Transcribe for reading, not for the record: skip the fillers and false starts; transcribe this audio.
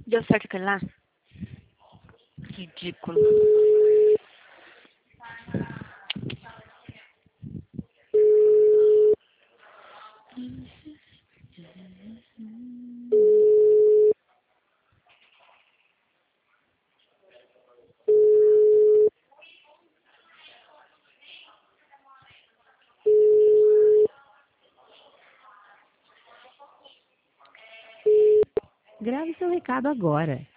Deu certo aquele lá? Ridículo. Grave seu recado agora.